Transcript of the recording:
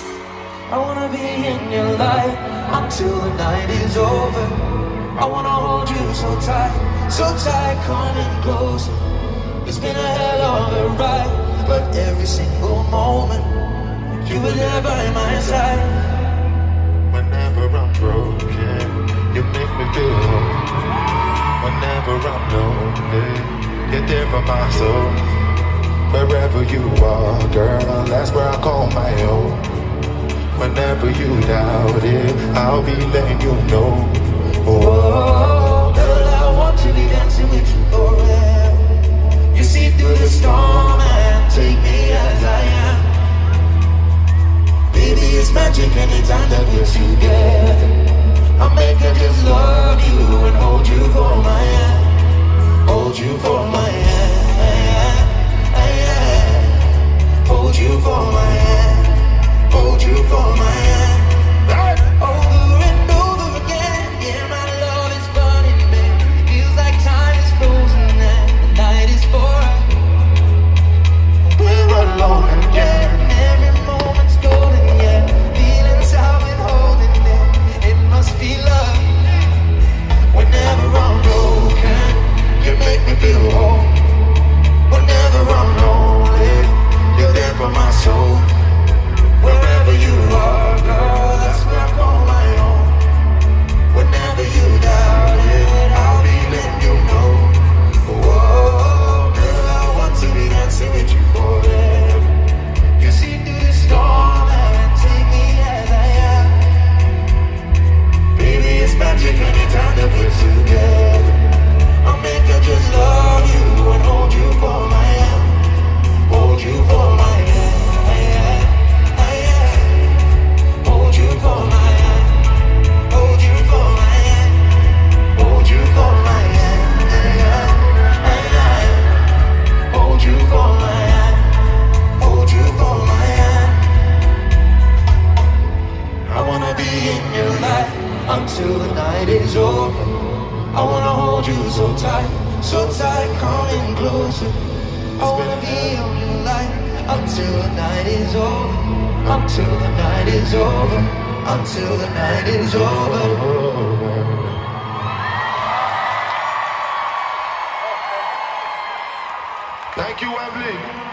I wanna be in your life until the night is over. I wanna hold you so tight, coming closer. It's been a hell of a ride, but every single moment you were there by my side. Whenever I'm broken, you make me feel whole. Whenever I'm lonely, you're there for my soul. Wherever you are, girl, that's where I call my own. Whenever you doubt it, I'll be letting you know. Oh, girl, I want to be dancing with you forever. You see through the storm and take me as I am. Baby, it's magic anytime that we're together. I'll make her just love you and hold you for my hand. Hold you for my hand. Hold you for my hand. Hold you for my hand. Over and over again, yeah, my love is burning, babe. Feels like time is frozen and the night is for us. We're alone again. Every moment's golden, yeah. Feelings I've been holding in, it must be love. Whenever I'm broken, you make me feel whole. Whenever I'm lonely, you're there for my soul. Wherever you are, girl, that's where I call my own. Whenever you doubt it, I'll be letting you know. Oh, girl, I want to be dancing with you forever. You see through the storm and take me as I am. Baby, it's magic anytime that we're together. I'll make her just love you and hold you for my hand. Hold you for my hand. Hold you for my hand. Hold you for my hand. Hold you for my hand. Hold you for my hand. Hold you for my hand. I wanna be in your life until the night is over. I wanna hold you so tight, coming closer. I wanna be in your life until the night is over. Until the night is over. Until the night is over. Thank you, Wembley.